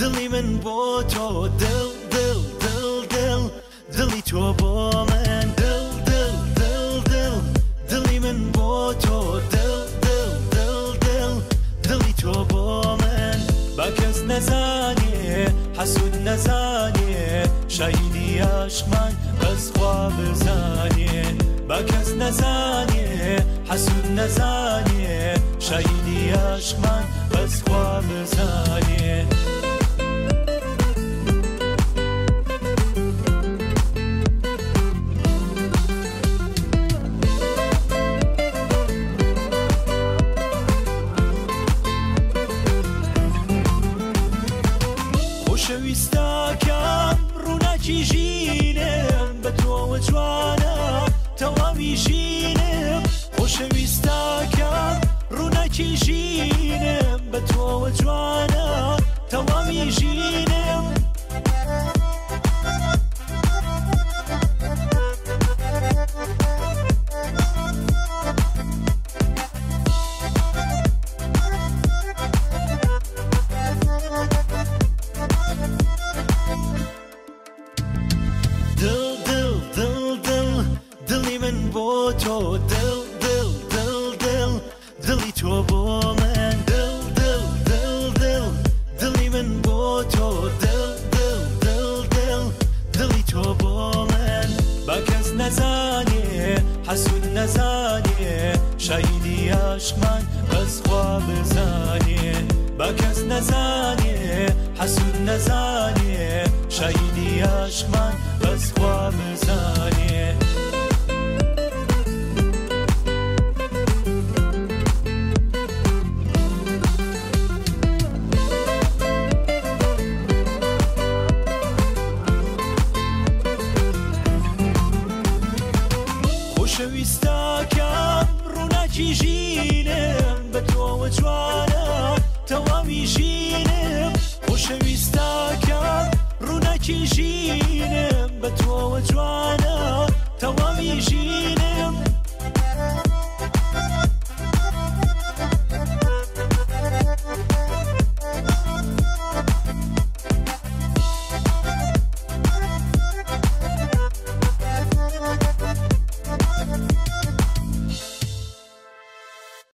دڵی من بۆ تۆ دڵ دڵ دڵ دڵ دڵی تۆ بۆ من دڵ دڵ دڵ دڵ دڵی من بۆ تۆ دڵ دڵ دڵ دڵ دڵی تۆ بۆ من با کەس نەزانێ حەسوود نەزانێ شاهیدی عاشقمان بەس خوا بزانێ با کەس نەزانێ حەسوود نەزانێ شاهیدی عاشقمان بەس خوا بزانێ خۆشەویستاکەم ڕووناکی ژینم بە تۆوە جوانە تەواوی ژینم خۆشەویستاکەم ڕووناکی ژینم بە تۆوە جوانە تەواوی ژینم دڵی من بۆ تۆ دڵ دڵ دڵ دڵ دڵی تۆ بۆ من دڵ دڵ دڵ دڵ دڵی من بۆ تۆ دڵ دڵ دڵ دڵ دڵی تۆ بۆ من با کەس نەزانێ حەسوود نەزانێ شاهیدی عاشقمان بەس خوا بزانێ با کەس نەزانێ حەسوود نەزانێ شاهیدی عاشقمان بەس خوا بزانێ خۆشەویستاکەم ڕووناکی ژینم بە تۆوە جوانە تەواوی ژینم خۆشەویستاکەم ڕووناکی ژینم بە تۆوە جوانە تەواوی ژینم